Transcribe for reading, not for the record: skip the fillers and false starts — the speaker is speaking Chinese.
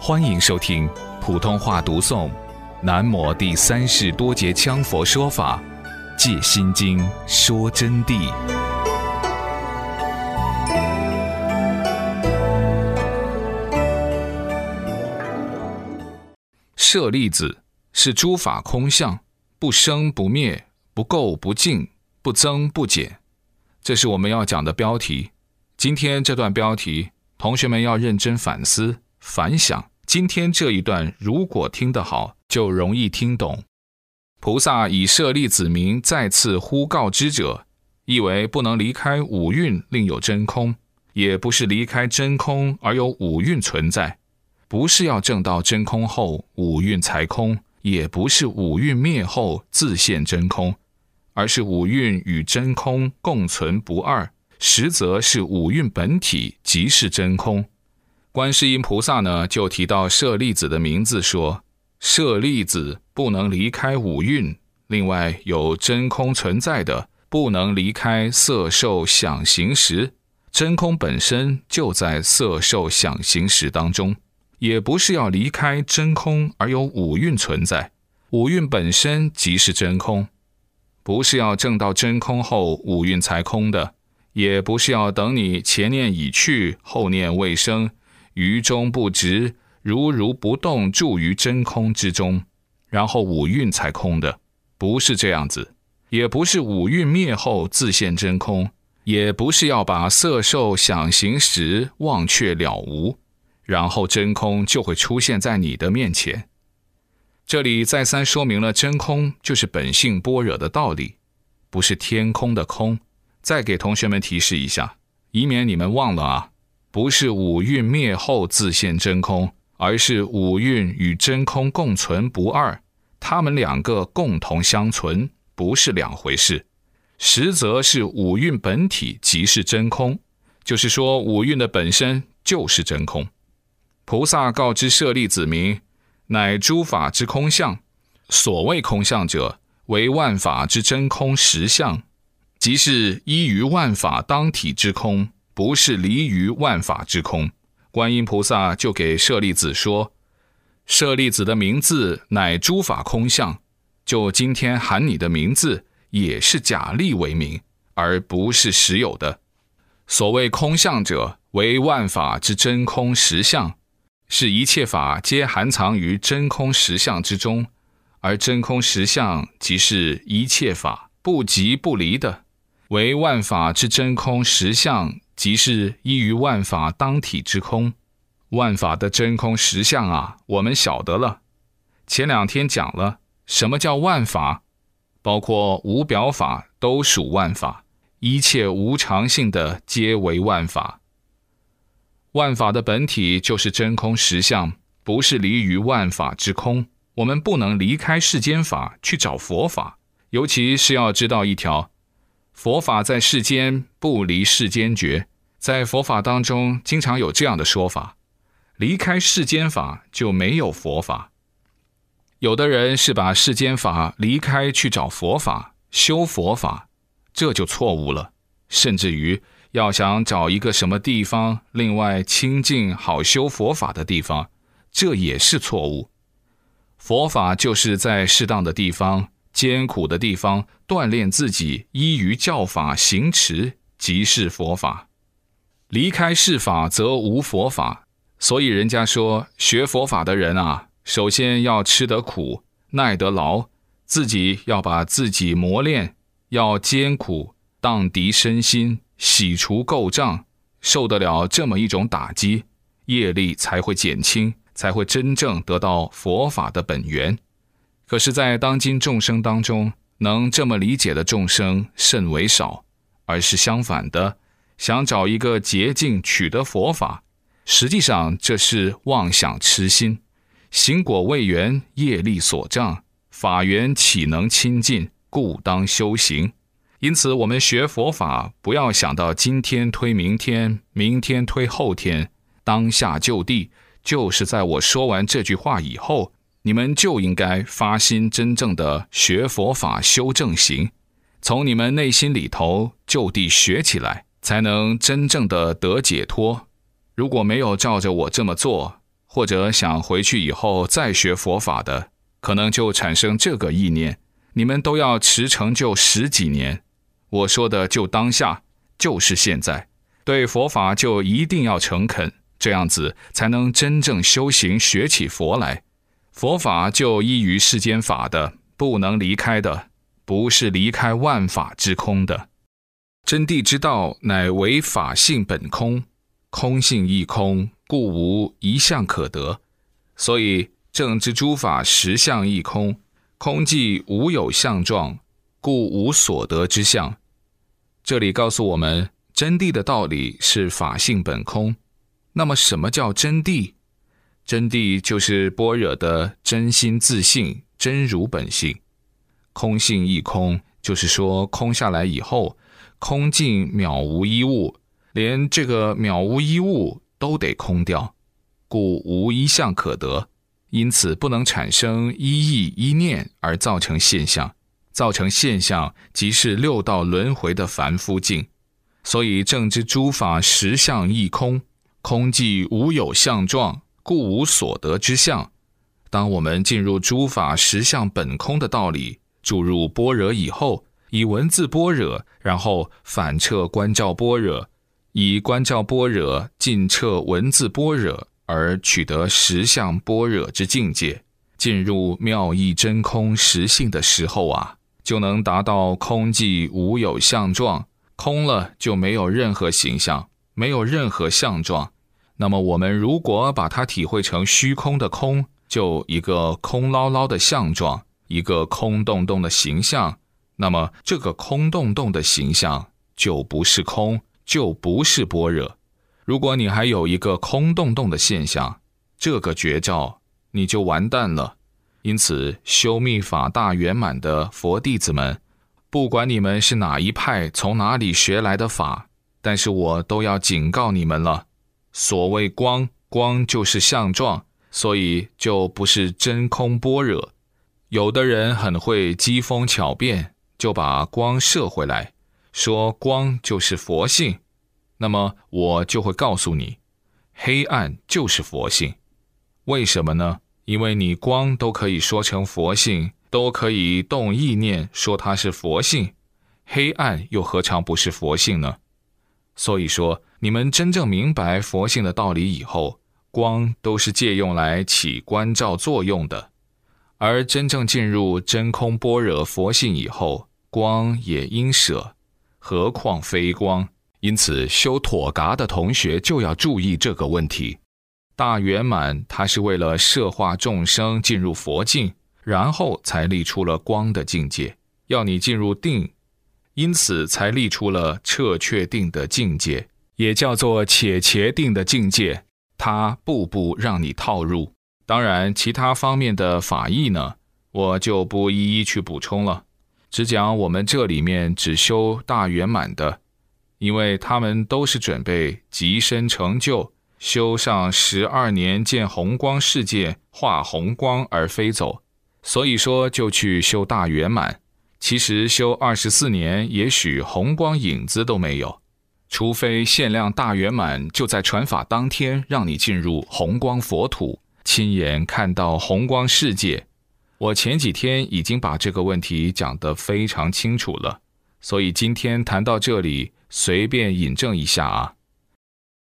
欢迎收听普通话读诵南摩第三世多杰羌佛说法借心经说真谛。舍利子是诸法空相，不生不灭，不垢不净，不增不减，这是我们要讲的标题。今天这段标题，同学们要认真反思反想。今天这一段如果听得好，就容易听懂。菩萨以舍利子名再次呼告之者，意为不能离开五蕴另有真空，也不是离开真空而有五蕴存在，不是要证到真空后五蕴才空，也不是五蕴灭后自现真空，而是五蕴与真空共存不二，实则是五蕴本体即是真空。观世音菩萨呢，就提到舍利子的名字说，舍利子不能离开五蕴，另外有真空存在的，不能离开色受想行识，真空本身就在色受想行识当中，也不是要离开真空而有五蕴存在，五蕴本身即是真空，不是要证到真空后五蕴才空的，也不是要等你前念已去，后念未生，于中不执，如不动住于真空之中，然后五蕴才空的，不是这样子，也不是五蕴灭后自现真空，也不是要把色受想行识忘却了无，然后真空就会出现在你的面前。这里再三说明了真空就是本性般若的道理，不是天空的空。再给同学们提示一下，以免你们忘了啊，不是五蕴灭后自现真空，而是五蕴与真空共存不二，它们两个共同相存，不是两回事。实则是五蕴本体即是真空，就是说五蕴的本身就是真空。菩萨告知舍利子名，乃诸法之空相，所谓空相者，为万法之真空实相，即是依于万法当体之空，不是离于万法之空。观音菩萨就给舍利子说，舍利子的名字乃诸法空相，就今天喊你的名字也是假立为名，而不是实有的。所谓空相者，为万法之真空实相，是一切法皆含藏于真空实相之中，而真空实相即是一切法不即不离的，为万法之真空实相，即是依于万法当体之空。万法的真空实相啊，我们晓得了。前两天讲了，什么叫万法？包括无表法都属万法，一切无常性的皆为万法。万法的本体就是真空实相，不是离于万法之空。我们不能离开世间法去找佛法，尤其是要知道一条，佛法在世间不离世间觉。在佛法当中经常有这样的说法，离开世间法就没有佛法。有的人是把世间法离开去找佛法，修佛法，这就错误了。甚至于要想找一个什么地方另外清净好修佛法的地方，这也是错误。佛法就是在适当的地方，艰苦的地方锻炼自己，依于教法行持，即是佛法。离开世法则无佛法，所以人家说学佛法的人啊，首先要吃得苦，耐得劳，自己要把自己磨练，要艰苦，荡涤身心，洗除垢障，受得了这么一种打击，业力才会减轻，才会真正得到佛法的本源。可是在当今众生当中，能这么理解的众生甚为少，而是相反的，想找一个捷径取得佛法，实际上这是妄想痴心，行果未圆，业力所障，法缘岂能亲近，故当修行。因此我们学佛法，不要想到今天推明天，明天推后天，当下就地，就是在我说完这句话以后，你们就应该发心真正的学佛法修正行，从你们内心里头就地学起来，才能真正的得解脱。如果没有照着我这么做， 或者想回去以后再学佛法的，可能就产生这个意念，你们都要持成就10几年。我说的就当下，就是现在，对佛法就一定要诚恳，这样子才能真正修行学起佛来。佛法就依于世间法的，不能离开的，不是离开万法之空的。真谛之道乃为法性本空，空性亦空，故无一相可得。所以正知诸法实相亦空，空寂无有相状，故无所得之相。这里告诉我们，真谛的道理是法性本空。那么什么叫真谛？真谛就是般若的真心自性，真如本性。空性亦空，就是说空下来以后，空尽渺无一物，连这个渺无一物都得空掉，故无一相可得。因此不能产生一意一念而造成现象，造成现象即是六道轮回的凡夫境。所以正知诸法实相亦空，空寂无有相状，故无所得之相。当我们进入诸法实相本空的道理，注入般若以后，以文字般若，然后反彻观照般若，以观照般若尽彻文字般若，而取得实相般若之境界，进入妙义真空实性的时候啊，就能达到空寂无有相状，空了就没有任何形象，没有任何相状。那么我们如果把它体会成虚空的空，就一个空捞捞的相状，一个空洞洞的形象，那么这个空洞洞的形象就不是空，就不是般若。如果你还有一个空洞洞的现象，这个绝招你就完蛋了。因此修密法大圆满的佛弟子们，不管你们是哪一派，从哪里学来的法，但是我都要警告你们了。所谓光，光就是相状，所以就不是真空般若。有的人很会机锋巧辩，就把光射回来，说光就是佛性。那么我就会告诉你，黑暗就是佛性。为什么呢？因为你光都可以说成佛性，都可以动意念说它是佛性，黑暗又何尝不是佛性呢？所以说，你们真正明白佛性的道理以后，光都是借用来起观照作用的。而真正进入真空般若佛性以后，光也应舍，何况非光。因此修妥嘎的同学就要注意这个问题。大圆满它是为了摄化众生进入佛境，然后才立出了光的境界，要你进入定，因此才立出了彻确定的境界，也叫做且定的境界，它步步让你套入。当然其他方面的法义呢，我就不一一去补充了，只讲我们这里面只修大圆满的，因为他们都是准备极深成就，修上12年见红光世界，化红光而飞走，所以说就去修大圆满。其实修24年，也许红光影子都没有，除非限量大圆满就在传法当天让你进入红光佛土，亲眼看到红光世界。我前几天已经把这个问题讲得非常清楚了，所以今天谈到这里，随便引证一下啊。